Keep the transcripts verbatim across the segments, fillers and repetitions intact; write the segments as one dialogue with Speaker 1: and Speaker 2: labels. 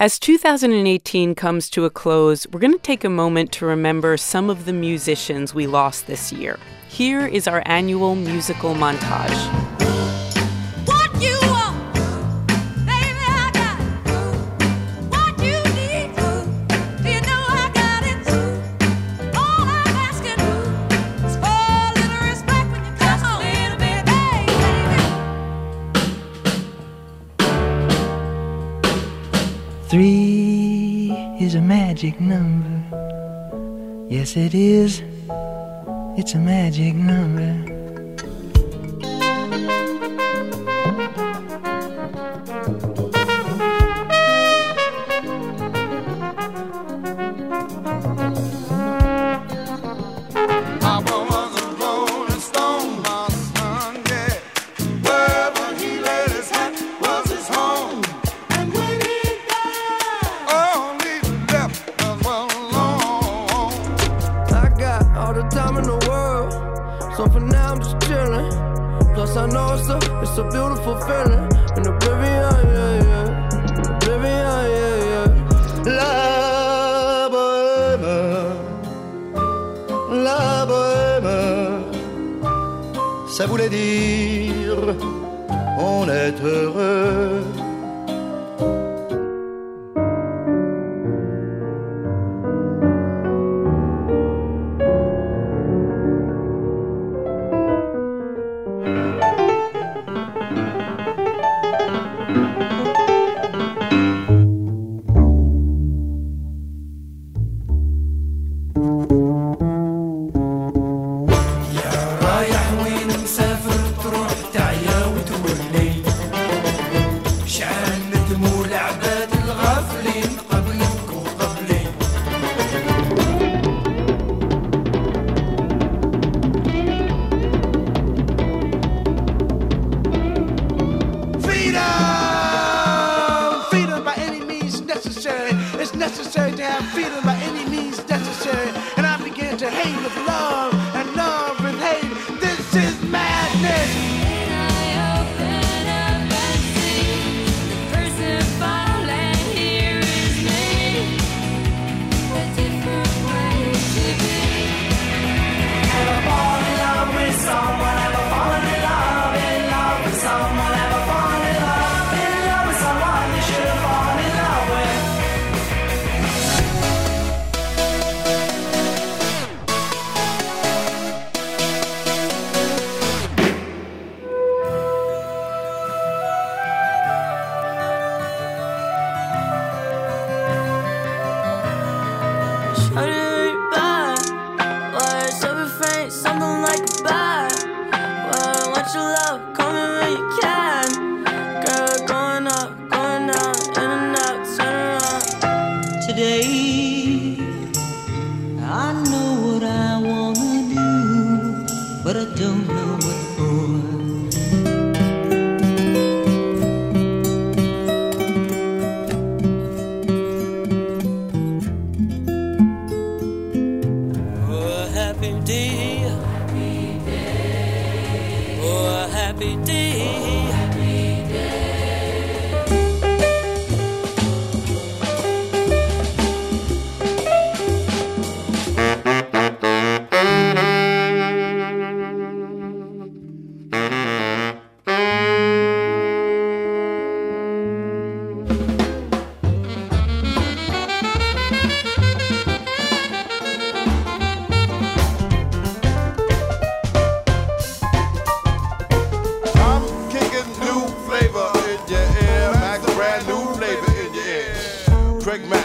Speaker 1: As two thousand eighteen comes to a close, we're going to take a moment to remember some of the musicians we lost this year. Here is our annual musical montage.
Speaker 2: What you want, baby, I got it. What you need, you know I got it. All I'm asking is for a little respect when you come on, little baby.
Speaker 3: Three is a magic number. Yes, it is. It's a magic number.
Speaker 4: So for now I'm just chillin'. Plus I know it's a, it's a beautiful feeling. In oblivion, yeah, yeah. Oblivion, yeah, yeah. La bohème, la bohème, ça voulait dire on est heureux. It's necessary to have freedom by any means necessary. And I began to hate with love, and love with hate. This is madness.
Speaker 5: Something like a bat. Well, I want your love, call me when you can. Girl, going up, going down, in and out, turn around.
Speaker 6: Today, I know what I wanna do, but I don't know what for.
Speaker 5: Oh, a happy day. Oh, a happy day. Happy day.
Speaker 7: Craig Mack.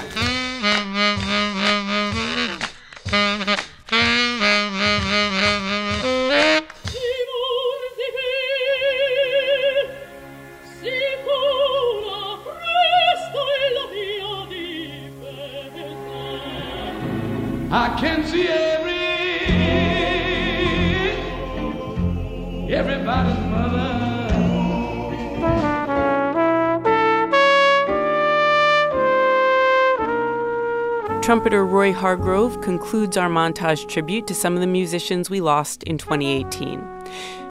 Speaker 8: I can see every everybody's mother.
Speaker 1: Trumpeter Roy Hargrove concludes our montage tribute to some of the musicians we lost in twenty eighteen.